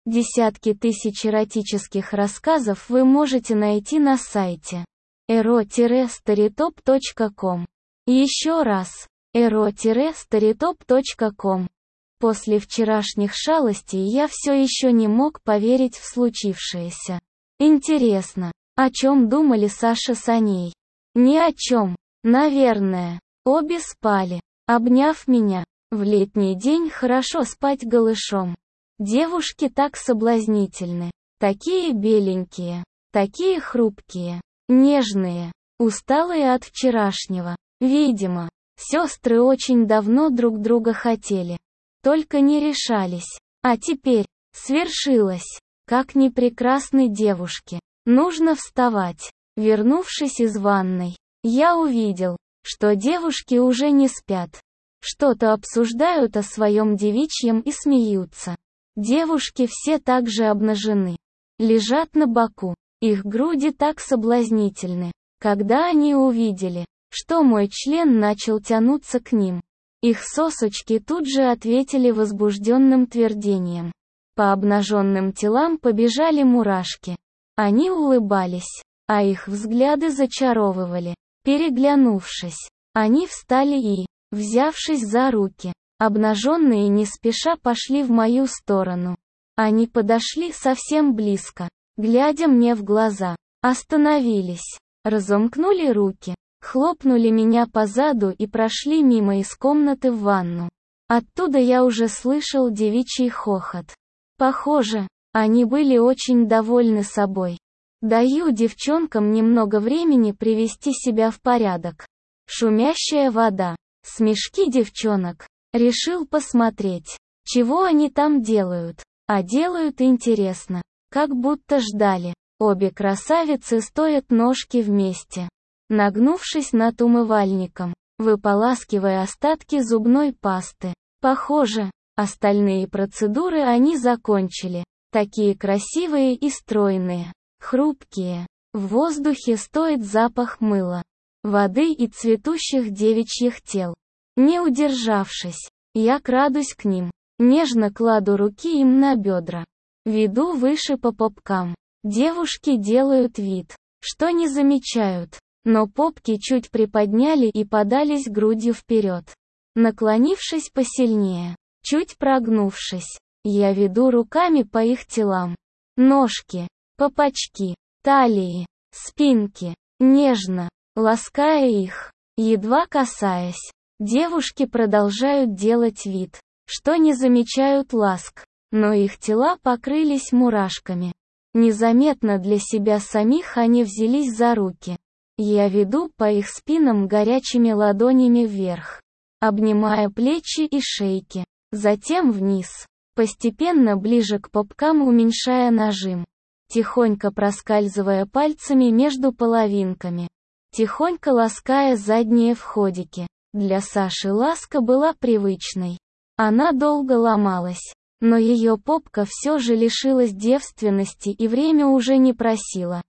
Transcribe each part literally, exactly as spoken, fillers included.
Десятки тысяч эротических рассказов вы можете найти на сайте эро старитоп точка ком. Еще раз, эро старитоп точка ком. После вчерашних шалостей я все еще не мог поверить в случившееся. Интересно, о чем думали Саша с Аней? Ни о чем, наверное. Обе спали, обняв меня. В летний день хорошо спать голышом. Девушки так соблазнительны, такие беленькие, такие хрупкие, нежные, усталые от вчерашнего. Видимо, сестры очень давно друг друга хотели, только не решались. А теперь свершилось. Как ни прекрасны девушки. Нужно вставать. Вернувшись из ванной, я увидел, что девушки уже не спят. Что-то обсуждают о своем девичьем и смеются. Девушки все так же обнажены. Лежат на боку. Их груди так соблазнительны. Когда они увидели, что мой член начал тянуться к ним, их сосочки тут же ответили возбужденным твердением. По обнаженным телам побежали мурашки. Они улыбались, а их взгляды зачаровывали. Переглянувшись, они встали и, взявшись за руки, обнаженные не спеша пошли в мою сторону. Они подошли совсем близко, глядя мне в глаза, остановились, разомкнули руки, хлопнули меня по заду и прошли мимо из комнаты в ванну. Оттуда я уже слышал девичий хохот. Похоже, они были очень довольны собой. Даю девчонкам немного времени привести себя в порядок. Шумящая вода, смешки девчонок. Решил посмотреть, чего они там делают. А делают интересно, как будто ждали. Обе красавицы стоят ножки вместе, нагнувшись над умывальником, выполаскивая остатки зубной пасты. Похоже, остальные процедуры они закончили. Такие красивые и стройные, хрупкие. В воздухе стоит запах мыла, воды и цветущих девичьих тел. Не удержавшись, я крадусь к ним, нежно кладу руки им на бедра. Веду выше по попкам. Девушки делают вид, что не замечают, но попки чуть приподняли и подались грудью вперед. Наклонившись посильнее, чуть прогнувшись, я веду руками по их телам. Ножки, попочки, талии, спинки, нежно, лаская их, едва касаясь. Девушки продолжают делать вид, что не замечают ласк, но их тела покрылись мурашками. Незаметно для себя самих они взялись за руки. Я веду по их спинам горячими ладонями вверх, обнимая плечи и шейки, затем вниз, постепенно ближе к попкам уменьшая нажим, тихонько проскальзывая пальцами между половинками, тихонько лаская задние входики. Для Саши ласка была привычной. Она долго ломалась, но ее попка все же лишилась девственности и время уже не просила,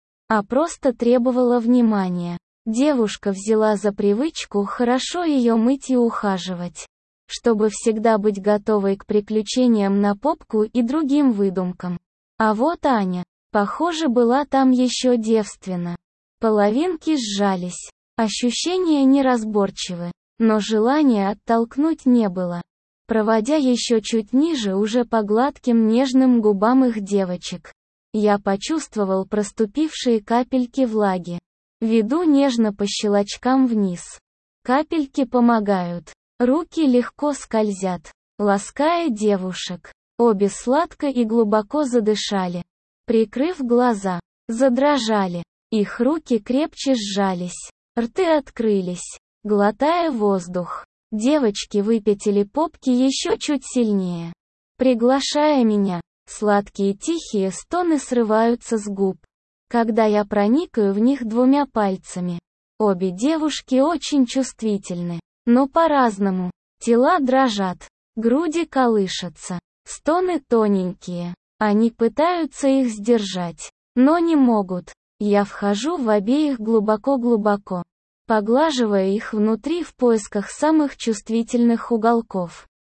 а просто требовала внимания. Девушка взяла за привычку хорошо ее мыть и ухаживать, чтобы всегда быть готовой к приключениям на попку и другим выдумкам. А вот Аня, похоже, была там еще девственна. Половинки сжались. Ощущения неразборчивы, но желания оттолкнуть не было. Проводя еще чуть ниже уже по гладким нежным губам их девочек, я почувствовал проступившие капельки влаги. Веду нежно по щелочкам вниз. Капельки помогают. Руки легко скользят, лаская девушек. Обе сладко и глубоко задышали. Прикрыв глаза, задрожали. Их руки крепче сжались. Рты открылись, глотая воздух. Девочки выпятили попки еще чуть сильнее, приглашая меня. Сладкие тихие стоны срываются с губ, когда я проникаю в них двумя пальцами. Обе девушки очень чувствительны, но по-разному. Тела дрожат, груди колышутся, стоны тоненькие. Они пытаются их сдержать, но не могут. Я вхожу в обеих глубоко-глубоко, поглаживая их внутри в поисках самых чувствительных уголков.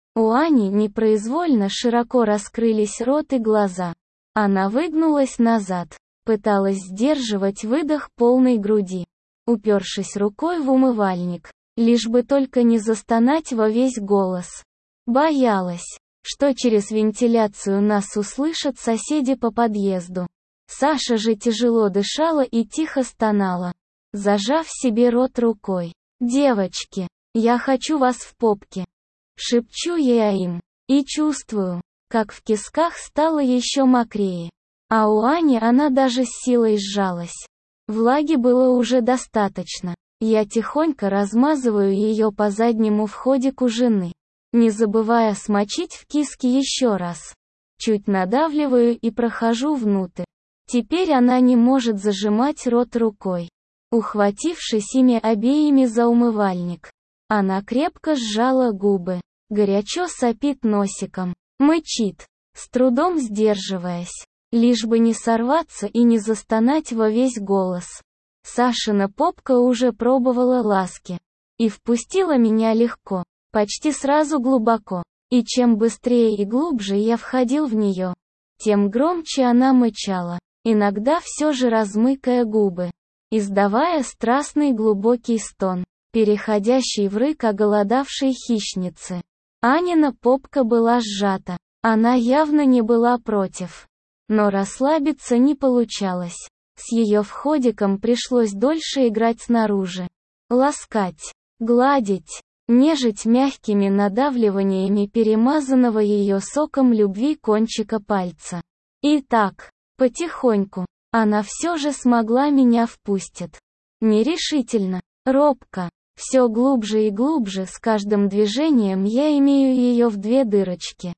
У Ани непроизвольно широко раскрылись рот и глаза. Она выгнулась назад, пыталась сдерживать выдох полной груди, упершись рукой в умывальник, лишь бы только не застонать во весь голос. Боялась, что через вентиляцию нас услышат соседи по подъезду. Саша же тяжело дышала и тихо стонала, зажав себе рот рукой. «Девочки, я хочу вас в попке!» Шепчу я им, и чувствую, как в кисках стало еще мокрее. А у Ани она даже с силой сжалась. Влаги было уже достаточно. Я тихонько размазываю ее по заднему входику жены, не забывая смочить в киске еще раз. Чуть надавливаю и прохожу внутрь. Теперь она не может зажимать рот рукой, ухватившись ими обеими за умывальник. Она крепко сжала губы, горячо сопит носиком, мычит, с трудом сдерживаясь, лишь бы не сорваться и не застонать во весь голос. Сашина попка уже пробовала ласки и впустила меня легко, почти сразу глубоко, и чем быстрее и глубже я входил в нее, тем громче она мычала, иногда все же размыкая губы, издавая страстный глубокий стон, переходящий в рык оголодавшей хищницы. Анина попка была сжата, она явно не была против. Но расслабиться не получалось. С ее входиком пришлось дольше играть снаружи. Ласкать, гладить, нежить мягкими надавливаниями перемазанного ее соком любви кончика пальца. И так, потихоньку, она все же смогла меня впустить. Нерешительно, робко, все глубже и глубже с каждым движением я имею ее в две дырочки.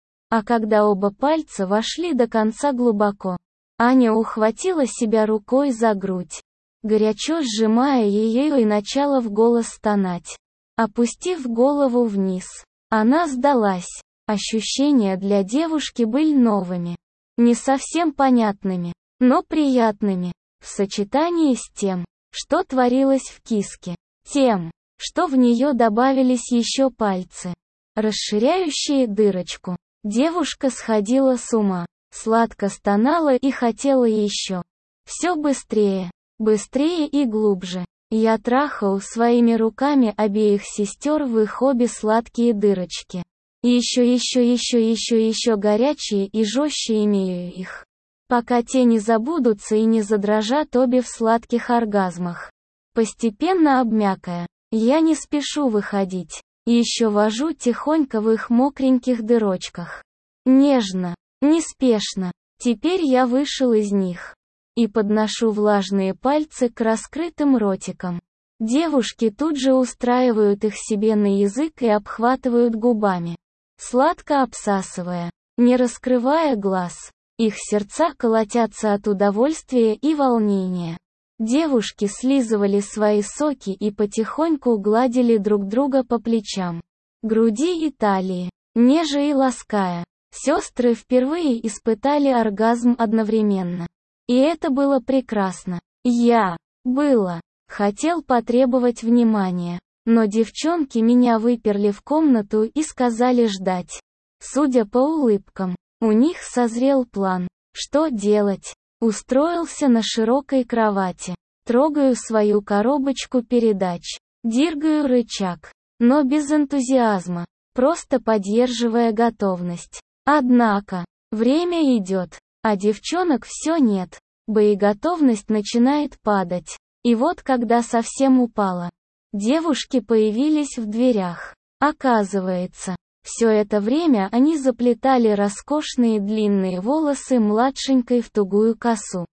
А когда оба пальца вошли до конца глубоко, Аня ухватила себя рукой за грудь, горячо сжимая ее и начала в голос стонать. Опустив голову вниз, она сдалась. Ощущения для девушки были новыми, не совсем понятными, но приятными, в сочетании с тем, что творилось в киске, тем, что в нее добавились еще пальцы, расширяющие дырочку. Девушка сходила с ума, сладко стонала и хотела еще. Все быстрее, быстрее и глубже. Я трахал своими руками обеих сестер в их обе сладкие дырочки. Еще, еще, еще, еще, еще горячие и жестче имею их. Пока те не забудутся и не задрожат обе в сладких оргазмах. Постепенно обмякая, я не спешу выходить. Еще вожу тихонько в их мокреньких дырочках. Нежно, неспешно. Теперь я вышел из них. И подношу влажные пальцы к раскрытым ротикам. Девушки тут же устраивают их себе на язык и обхватывают губами, сладко обсасывая, не раскрывая глаз. Их сердца колотятся от удовольствия и волнения. Девушки слизывали свои соки и потихоньку гладили друг друга по плечам, груди и талии, неже и лаская. Сестры впервые испытали оргазм одновременно. И это было прекрасно. Я, было, хотел потребовать внимания, но девчонки меня выперли в комнату и сказали ждать. Судя по улыбкам, у них созрел план, что делать. Устроился на широкой кровати, трогаю свою коробочку передач, дергаю рычаг, но без энтузиазма, просто поддерживая готовность. Однако, время идет, а девчонок все нет, боеготовность начинает падать. И вот когда совсем упала, девушки появились в дверях. Оказывается, все это время они заплетали роскошные длинные волосы младшенькой в тугую косу.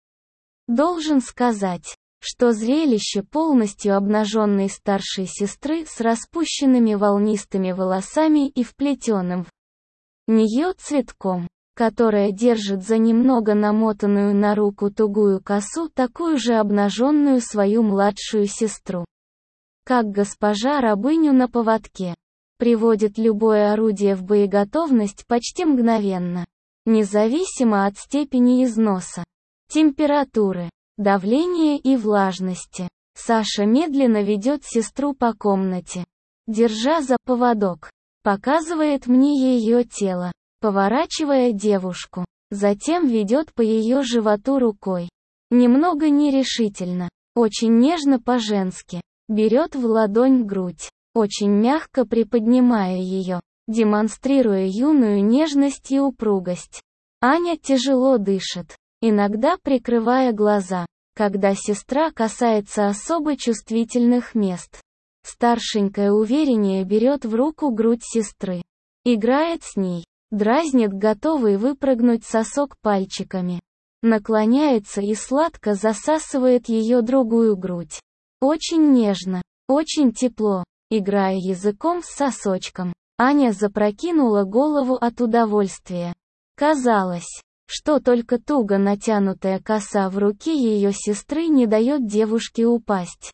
Должен сказать, что зрелище полностью обнаженной старшей сестры с распущенными волнистыми волосами и вплетенным в нее цветком, которая держит за немного намотанную на руку тугую косу такую же обнаженную свою младшую сестру. Как госпожа рабыню на поводке. Приводит любое орудие в боеготовность почти мгновенно, независимо от степени износа, температуры, давления и влажности. Саша медленно ведет сестру по комнате, держа за поводок. Показывает мне ее тело, поворачивая девушку. Затем ведет по ее животу рукой. Немного нерешительно, очень нежно по-женски. Берет в ладонь грудь, очень мягко приподнимая ее, демонстрируя юную нежность и упругость. Аня тяжело дышит, иногда прикрывая глаза, когда сестра касается особо чувствительных мест. Старшенькая увереннее берет в руку грудь сестры. Играет с ней, дразнит готовый выпрыгнуть сосок пальчиками. Наклоняется и сладко засасывает ее другую грудь. Очень нежно, очень тепло, играя языком с сосочком. Аня запрокинула голову от удовольствия. Казалось, что только туго натянутая коса в руке ее сестры не дает девушке упасть.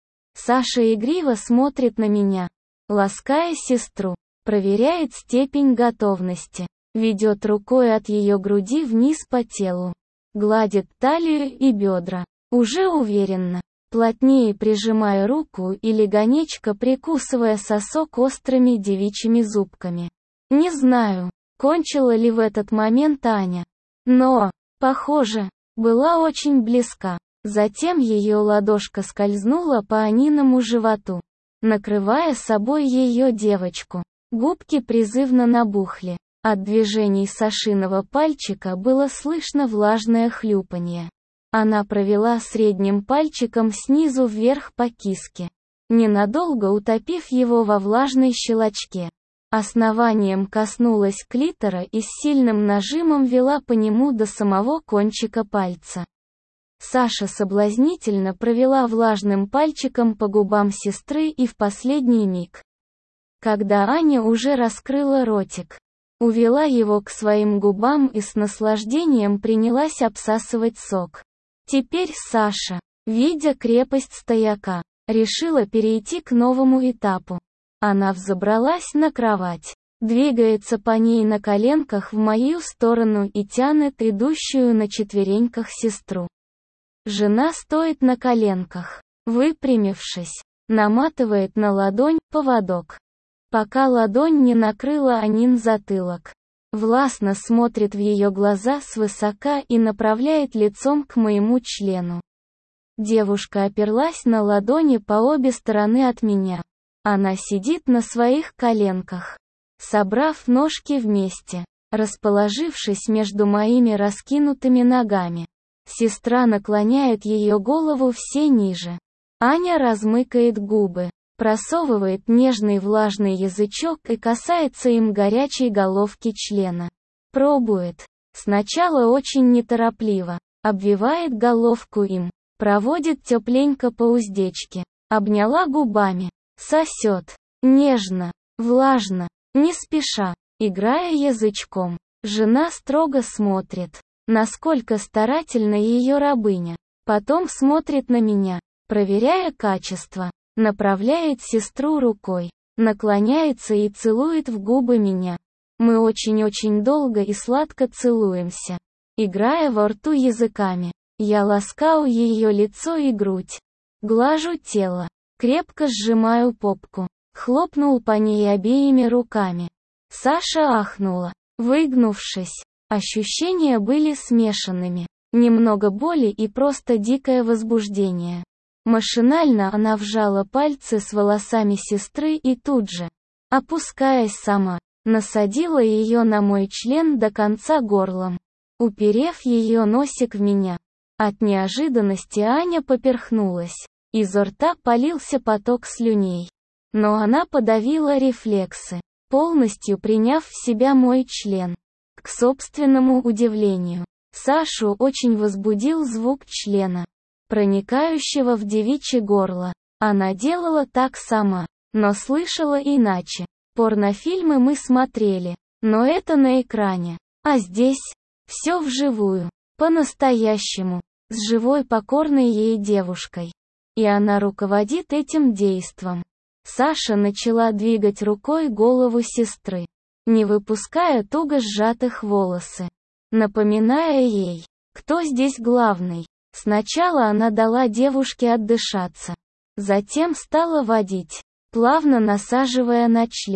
Саша игриво смотрит на меня, лаская сестру, проверяет степень готовности, ведет рукой от ее груди вниз по телу, гладит талию и бедра, уже уверенно, плотнее прижимая руку и легонечко прикусывая сосок острыми девичьими зубками. Не знаю, кончила ли в этот момент Аня, но, похоже, была очень близка. Затем ее ладошка скользнула по Аниному животу, накрывая собой ее девочку. Губки призывно набухли. От движений Сашиного пальчика было слышно влажное хлюпанье. Она провела средним пальчиком снизу вверх по киске, ненадолго утопив его во влажной щелочке. Основанием коснулась клитора и с сильным нажимом вела по нему до самого кончика пальца. Саша соблазнительно провела влажным пальчиком по губам сестры и в последний миг, когда Аня уже раскрыла ротик, увела его к своим губам и с наслаждением принялась обсасывать сок. Теперь Саша, видя крепость стояка, решила перейти к новому этапу. Она взобралась на кровать, двигается по ней на коленках в мою сторону и тянет идущую на четвереньках сестру. Жена стоит на коленках, выпрямившись, наматывает на ладонь поводок, пока ладонь не накрыла Анин затылок. Властно смотрит в ее глаза свысока и направляет лицом к моему члену. Девушка оперлась на ладони по обе стороны от меня. Она сидит на своих коленках, собрав ножки вместе, расположившись между моими раскинутыми ногами. Сестра наклоняет ее голову все ниже. Аня размыкает губы, просовывает нежный влажный язычок и касается им горячей головки члена. Пробует. Сначала очень неторопливо. Обвивает головку им. Проводит тепленько по уздечке. Обняла губами. Сосет. Нежно. Влажно. Не спеша. Играя язычком. Жена строго смотрит, насколько старательна ее рабыня. Потом смотрит на меня, проверяя качество. Направляет сестру рукой, наклоняется и целует в губы меня. Мы очень-очень долго и сладко целуемся, играя во рту языками. Я ласкаю ее лицо и грудь, глажу тело, крепко сжимаю попку, хлопнул по ней обеими руками. Саша ахнула, выгнувшись. Ощущения были смешанными, немного боли и просто дикое возбуждение. Машинально она вжала пальцы с волосами сестры и тут же, опускаясь сама, насадила ее на мой член до конца горлом, уперев ее носик в меня. От неожиданности Аня поперхнулась. Изо рта полился поток слюней. Но она подавила рефлексы, полностью приняв в себя мой член. К собственному удивлению, Сашу очень возбудил звук члена, проникающего в девичье горло. Она делала так сама, но слышала иначе. Порнофильмы мы смотрели, но это на экране. А здесь все вживую, по-настоящему, с живой покорной ей девушкой. И она руководит этим действом. Саша начала двигать рукой голову сестры, не выпуская туго сжатых волосы, напоминая ей, кто здесь главный. Сначала она дала девушке отдышаться, затем стала водить, плавно насаживая на член.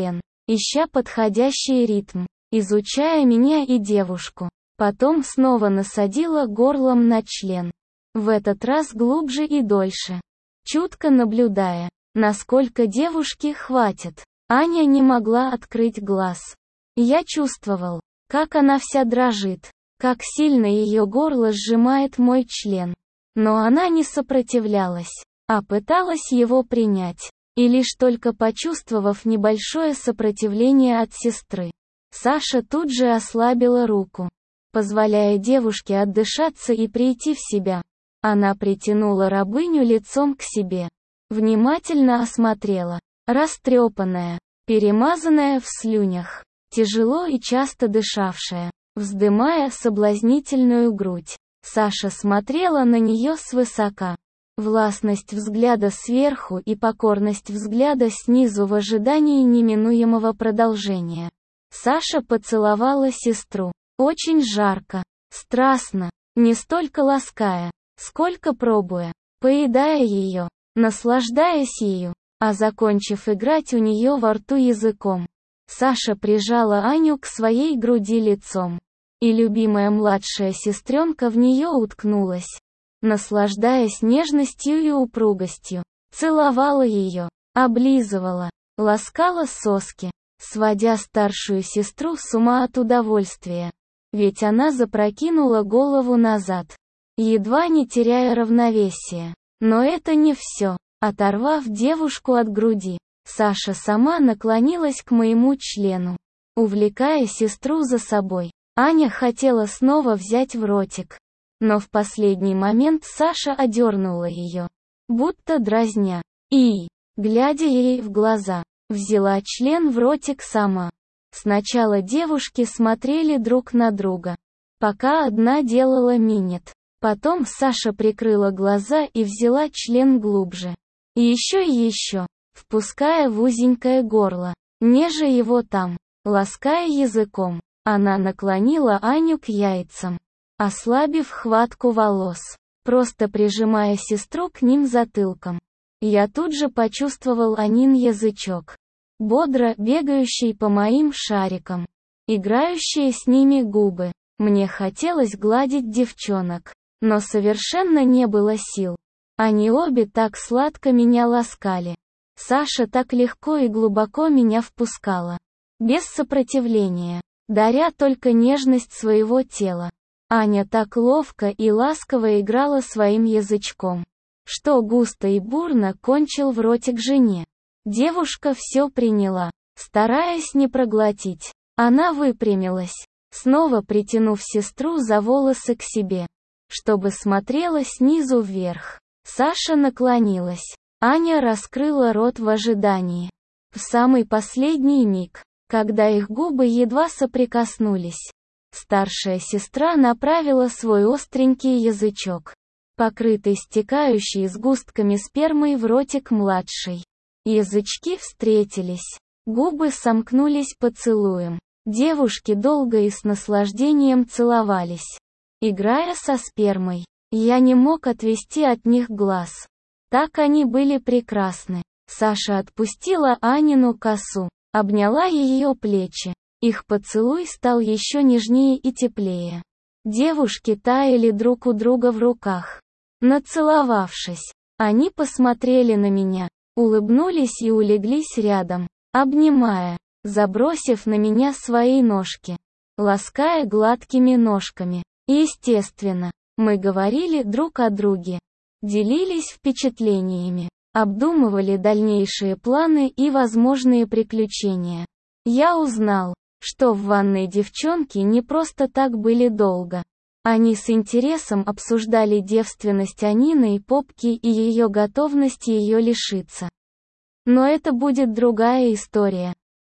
ища подходящий ритм, изучая меня и девушку. Потом снова насадила горлом на член. В этот раз глубже и дольше. Чутко наблюдая, насколько девушке хватит. Аня не могла открыть глаз. Я чувствовал, как она вся дрожит, как сильно ее горло сжимает мой член. Но она не сопротивлялась, а пыталась его принять. И лишь только почувствовав небольшое сопротивление от сестры, Саша тут же ослабила руку, позволяя девушке отдышаться и прийти в себя. Она притянула рабыню лицом к себе, внимательно осмотрела, растрепанная, перемазанная в слюнях, тяжело и часто дышавшая, вздымая соблазнительную грудь. Саша смотрела на нее свысока. Властность взгляда сверху и покорность взгляда снизу в ожидании неминуемого продолжения. Саша поцеловала сестру. Очень жарко, страстно, не столько лаская, сколько пробуя, поедая ее, наслаждаясь ею, а закончив играть у нее во рту языком. Саша прижала Аню к своей груди лицом. И любимая младшая сестренка в нее уткнулась, наслаждаясь нежностью и упругостью. Целовала ее, облизывала, ласкала соски, сводя старшую сестру с ума от удовольствия. Ведь она запрокинула голову назад, едва не теряя равновесия. Но это не все. Оторвав девушку от груди, Саша сама наклонилась к моему члену, увлекая сестру за собой. Аня хотела снова взять в ротик, но в последний момент Саша одернула ее, будто дразня, и, глядя ей в глаза, взяла член в ротик сама. Сначала девушки смотрели друг на друга, пока одна делала минет. Потом Саша прикрыла глаза и взяла член глубже. И еще и еще, впуская в узенькое горло, нежа его там, лаская языком. Она наклонила Аню к яйцам, ослабив хватку волос, просто прижимая сестру к ним затылком. Я тут же почувствовал Анин язычок, бодро бегающий по моим шарикам, играющие с ними губы. Мне хотелось гладить девчонок, но совершенно не было сил. Они обе так сладко меня ласкали. Саша так легко и глубоко меня впускала, без сопротивления, даря только нежность своего тела. Аня так ловко и ласково играла своим язычком, что густо и бурно кончил в ротик жене. Девушка все приняла, стараясь не проглотить. Она выпрямилась, снова притянув сестру за волосы к себе, чтобы смотрела снизу вверх. Саша наклонилась. Аня раскрыла рот в ожидании. В самый последний миг, когда их губы едва соприкоснулись, старшая сестра направила свой остренький язычок, покрытый стекающей сгустками спермой, в ротик младшей. Язычки встретились, губы сомкнулись поцелуем. Девушки долго и с наслаждением целовались, играя со спермой. Я не мог отвести от них глаз. Так они были прекрасны. Саша отпустила Анину косу, обняла ее плечи. Их поцелуй стал еще нежнее и теплее. Девушки таяли друг у друга в руках. Нацеловавшись, они посмотрели на меня, улыбнулись и улеглись рядом, обнимая, забросив на меня свои ножки, лаская гладкими ножками. Естественно, мы говорили друг о друге, делились впечатлениями, обдумывали дальнейшие планы и возможные приключения. Я узнал, что в ванной девчонки не просто так были долго. Они с интересом обсуждали девственность Анины и попки и ее готовность ее лишиться. Но это будет другая история.